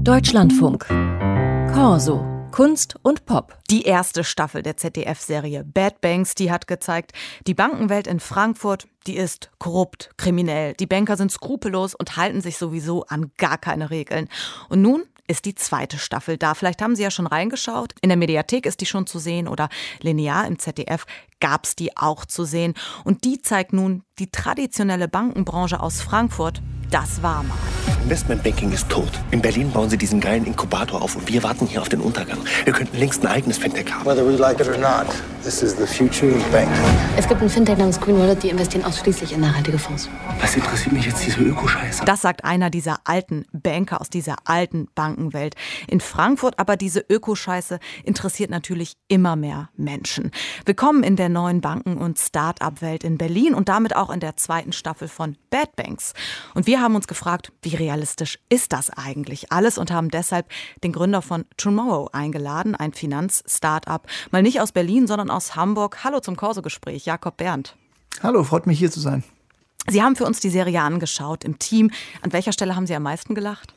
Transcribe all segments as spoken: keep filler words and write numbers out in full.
Deutschlandfunk. Corso. Kunst und Pop. Die erste Staffel der Z D F-Serie Bad Banks, die hat gezeigt, die Bankenwelt in Frankfurt, die ist korrupt, kriminell. Die Banker sind skrupellos und halten sich sowieso an gar keine Regeln. Und nun ist die zweite Staffel da. Vielleicht haben Sie ja schon reingeschaut. In der Mediathek ist die schon zu sehen oder linear im Z D F gab's die auch zu sehen. Und die zeigt nun die traditionelle Bankenbranche aus Frankfurt. Das war mal. Investmentbanking ist tot. In Berlin bauen sie diesen geilen Inkubator auf und wir warten hier auf den Untergang. Wir könnten längst ein eigenes Fintech haben. Whether we like it or not, this is the future of banking. Es gibt ein Fintech namens Green Wallet, die investieren ausschließlich in nachhaltige Fonds. Was interessiert mich jetzt diese Ökoscheiße? Das sagt einer dieser alten Banker aus dieser alten Bankenwelt. In Frankfurt aber diese Ökoscheiße interessiert natürlich immer mehr Menschen. Willkommen in der neuen Banken- und Start-up-Welt in Berlin und damit auch in der zweiten Staffel von Bad Banks. Und wir haben uns gefragt, wie realistisch ist das eigentlich alles und haben deshalb den Gründer von Tomorrow eingeladen, ein Finanz-Start-up, mal nicht aus Berlin, sondern aus Hamburg. Hallo zum Corso-Gespräch, Jakob Berndt. Hallo, freut mich hier zu sein. Sie haben für uns die Serie angeschaut im Team. An welcher Stelle haben Sie am meisten gelacht?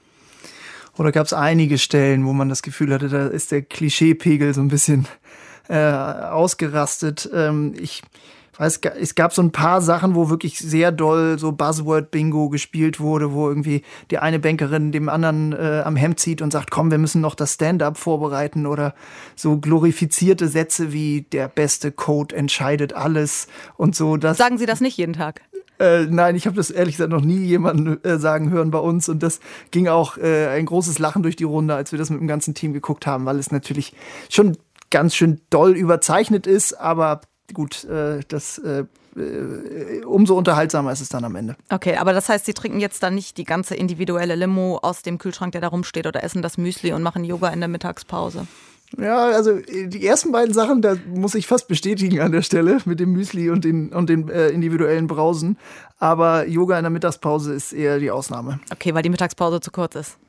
Oder gab es einige Stellen, wo man das Gefühl hatte, da ist der Klischeepegel so ein bisschen äh, ausgerastet. Ähm, ich weiß, es gab so ein paar Sachen, wo wirklich sehr doll so Buzzword-Bingo gespielt wurde, wo irgendwie die eine Bankerin dem anderen äh, am Hemd zieht und sagt, komm, wir müssen noch das Stand-up vorbereiten oder so glorifizierte Sätze wie der beste Code entscheidet alles und so. Das Sagen Sie das nicht jeden Tag? Äh, nein, ich habe das ehrlich gesagt noch nie jemanden äh, sagen hören bei uns und das ging auch äh, ein großes Lachen durch die Runde, als wir das mit dem ganzen Team geguckt haben, weil es natürlich schon ganz schön doll überzeichnet ist, aber gut, äh, das äh, äh, umso unterhaltsamer ist es dann am Ende. Okay, aber das heißt, Sie trinken jetzt dann nicht die ganze individuelle Limo aus dem Kühlschrank, der da rumsteht, oder essen das Müsli und machen Yoga in der Mittagspause? Ja, also die ersten beiden Sachen, da muss ich fast bestätigen an der Stelle mit dem Müsli und den, und den äh, individuellen Brausen. Aber Yoga in der Mittagspause ist eher die Ausnahme. Okay, weil die Mittagspause zu kurz ist.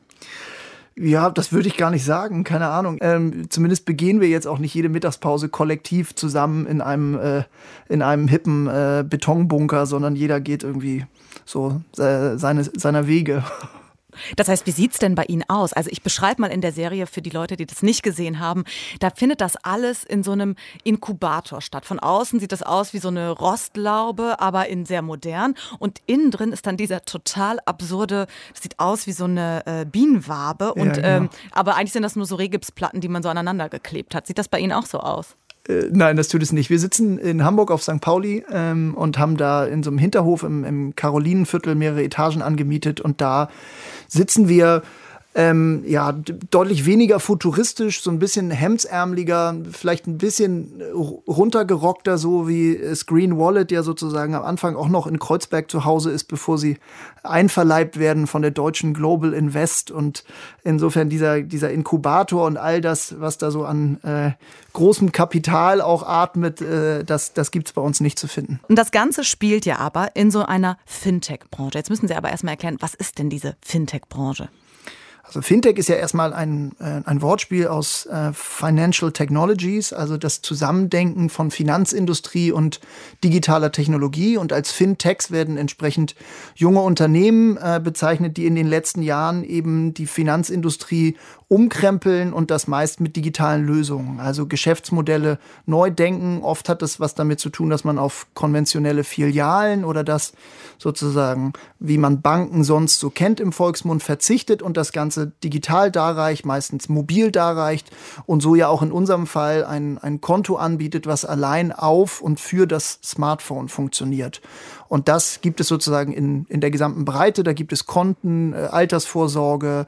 Ja, das würde ich gar nicht sagen, keine Ahnung. Ähm, zumindest begehen wir jetzt auch nicht jede Mittagspause kollektiv zusammen in einem, äh, in einem hippen äh, Betonbunker, sondern jeder geht irgendwie so äh, seine, seiner Wege. Das heißt, wie sieht's denn bei Ihnen aus? Also ich beschreibe mal in der Serie für die Leute, die das nicht gesehen haben, da findet das alles in so einem Inkubator statt. Von außen sieht das aus wie so eine Rostlaube, aber in sehr modern. Und innen drin ist dann dieser total absurde, das sieht aus wie so eine äh, Bienenwabe. Und, ja, genau. ähm, aber eigentlich sind das nur so Regipsplatten, die man so aneinander geklebt hat. Sieht das bei Ihnen auch so aus? Nein, das tut es nicht. Wir sitzen in Hamburg auf Sankt Pauli ähm, und haben da in so einem Hinterhof im, im Karolinenviertel mehrere Etagen angemietet und da sitzen wir ähm, ja deutlich weniger futuristisch, so ein bisschen hemdsärmeliger, vielleicht ein bisschen runtergerockter, so wie es Green Wallet ja sozusagen am Anfang auch noch in Kreuzberg zu Hause ist, bevor sie einverleibt werden von der deutschen Global Invest und insofern dieser, dieser Inkubator und all das, was da so an äh, großem Kapital auch atmet, äh, das, das gibt's bei uns nicht zu finden. Und das Ganze spielt ja aber in so einer Fintech-Branche. Jetzt müssen Sie aber erstmal erklären, was ist denn diese Fintech-Branche? Also Fintech ist ja erstmal ein, äh, ein Wortspiel aus äh, Financial Technologies, also das Zusammendenken von Finanzindustrie und digitaler Technologie. Und als Fintechs werden entsprechend junge Unternehmen äh, bezeichnet, die in den letzten Jahren eben die Finanzindustrie umkrempeln und das meist mit digitalen Lösungen, also Geschäftsmodelle neu denken. Oft hat das was damit zu tun, dass man auf konventionelle Filialen oder das sozusagen, wie man Banken sonst so kennt im Volksmund, verzichtet und das Ganze digital darreicht, meistens mobil darreicht und so ja auch in unserem Fall ein, ein Konto anbietet, was allein auf und für das Smartphone funktioniert. Und das gibt es sozusagen in, in der gesamten Breite. Da gibt es Konten, äh, Altersvorsorge,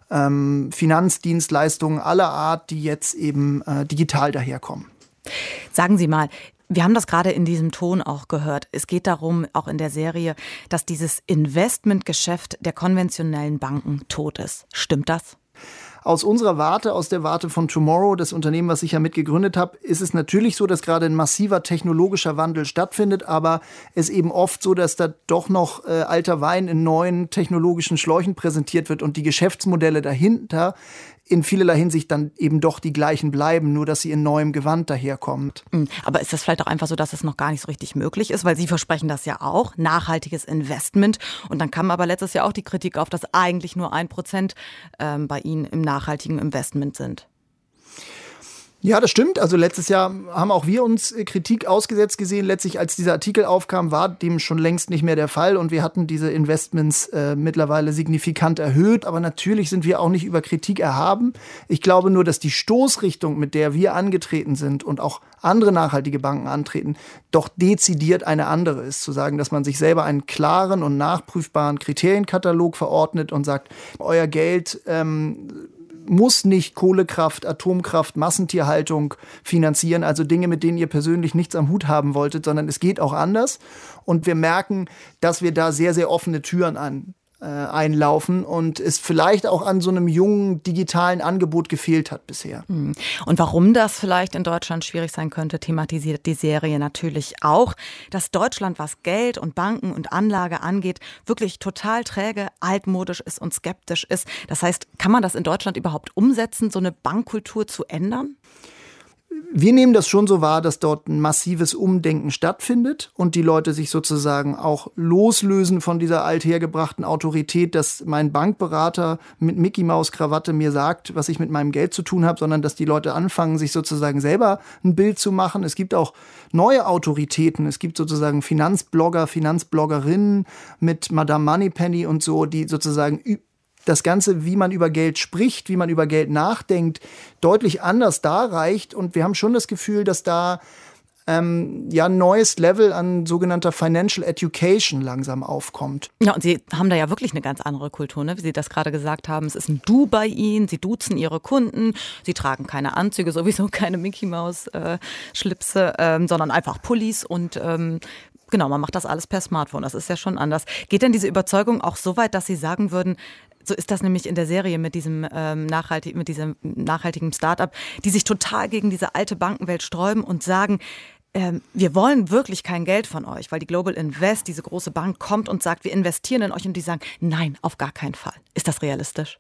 ähm, Finanzdienstleistungen aller Art, die jetzt eben äh, digital daherkommen. Sagen Sie mal, wir haben das gerade in diesem Ton auch gehört. Es geht darum, auch in der Serie, dass dieses Investmentgeschäft der konventionellen Banken tot ist. Stimmt das? aus unserer Warte, aus der Warte von Tomorrow, das Unternehmen, was ich ja mitgegründet habe, ist es natürlich so, dass gerade ein massiver technologischer Wandel stattfindet, aber es eben oft so, dass da doch noch äh, alter Wein in neuen technologischen Schläuchen präsentiert wird und die Geschäftsmodelle dahinter in vielerlei Hinsicht dann eben doch die gleichen bleiben, nur dass sie in neuem Gewand daherkommt. Aber ist das vielleicht auch einfach so, dass es noch gar nicht so richtig möglich ist? Weil Sie versprechen das ja auch, nachhaltiges Investment. Und dann kam aber letztes Jahr auch die Kritik auf, dass eigentlich nur ein Prozent ähm, bei Ihnen im nachhaltigen Investment sind. Ja, das stimmt. Also letztes Jahr haben auch wir uns Kritik ausgesetzt gesehen. Letztlich, als dieser Artikel aufkam, war dem schon längst nicht mehr der Fall. Und wir hatten diese Investments äh, mittlerweile signifikant erhöht. Aber natürlich sind wir auch nicht über Kritik erhaben. Ich glaube nur, dass die Stoßrichtung, mit der wir angetreten sind und auch andere nachhaltige Banken antreten, doch dezidiert eine andere ist. Zu sagen, dass man sich selber einen klaren und nachprüfbaren Kriterienkatalog verordnet und sagt, euer Geld ähm, muss nicht Kohlekraft, Atomkraft, Massentierhaltung finanzieren, also Dinge, mit denen ihr persönlich nichts am Hut haben wolltet, sondern es geht auch anders. Und wir merken, dass wir da sehr, sehr offene Türen an, äh, einlaufen und es vielleicht auch an so einem jungen digitalen Angebot gefehlt hat bisher. Und warum das vielleicht in Deutschland schwierig sein könnte, thematisiert die Serie natürlich auch, dass Deutschland, was Geld und Banken und Anlage angeht, wirklich total träge, altmodisch ist und skeptisch ist. Das heißt, kann man das in Deutschland überhaupt umsetzen, so eine Bankkultur zu ändern? Wir nehmen das schon so wahr, dass dort ein massives Umdenken stattfindet und die Leute sich sozusagen auch loslösen von dieser althergebrachten Autorität, dass mein Bankberater mit Mickey-Maus-Krawatte mir sagt, was ich mit meinem Geld zu tun habe, sondern dass die Leute anfangen, sich sozusagen selber ein Bild zu machen. Es gibt auch neue Autoritäten. Es gibt sozusagen Finanzblogger, Finanzbloggerinnen mit Madame Moneypenny und so, die sozusagen das Ganze, wie man über Geld spricht, wie man über Geld nachdenkt, deutlich anders darreicht. Und wir haben schon das Gefühl, dass da ähm, ja ein neues Level an sogenannter Financial Education langsam aufkommt. Ja, und Sie haben da ja wirklich eine ganz andere Kultur, ne? Wie Sie das gerade gesagt haben. Es ist ein Du bei Ihnen, Sie duzen Ihre Kunden, Sie tragen keine Anzüge, sowieso keine Mickey-Maus-Schlipse, äh, ähm, sondern einfach Pullis und ähm, genau, man macht das alles per Smartphone. Das ist ja schon anders. Geht denn diese Überzeugung auch so weit, dass Sie sagen würden, so ist das nämlich in der Serie mit diesem, ähm, nachhaltig, mit diesem nachhaltigen Start-up, die sich total gegen diese alte Bankenwelt sträuben und sagen, ähm, wir wollen wirklich kein Geld von euch, weil die Global Invest, diese große Bank, kommt und sagt, wir investieren in euch und die sagen, nein, auf gar keinen Fall. Ist das realistisch?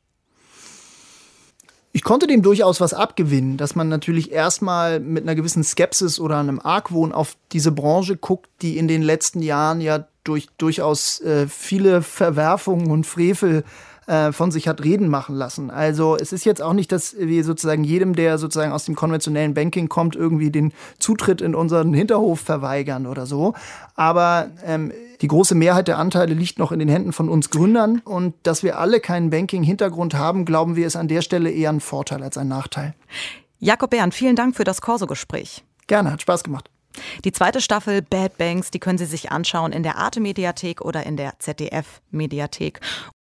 Ich konnte dem durchaus was abgewinnen, dass man natürlich erstmal mit einer gewissen Skepsis oder einem Argwohn auf diese Branche guckt, die in den letzten Jahren ja durch durchaus äh, viele Verwerfungen und Frevel äh, von sich hat reden machen lassen. Also es ist jetzt auch nicht, dass wir sozusagen jedem, der sozusagen aus dem konventionellen Banking kommt, irgendwie den Zutritt in unseren Hinterhof verweigern oder so. Aber ähm, die große Mehrheit der Anteile liegt noch in den Händen von uns Gründern. Und dass wir alle keinen Banking-Hintergrund haben, glauben wir, ist an der Stelle eher ein Vorteil als ein Nachteil. Jakob Bernd, vielen Dank für das Corso-Gespräch. Gerne, hat Spaß gemacht. Die zweite Staffel Bad Banks, die können Sie sich anschauen in der Arte-Mediathek oder in der Z D F-Mediathek.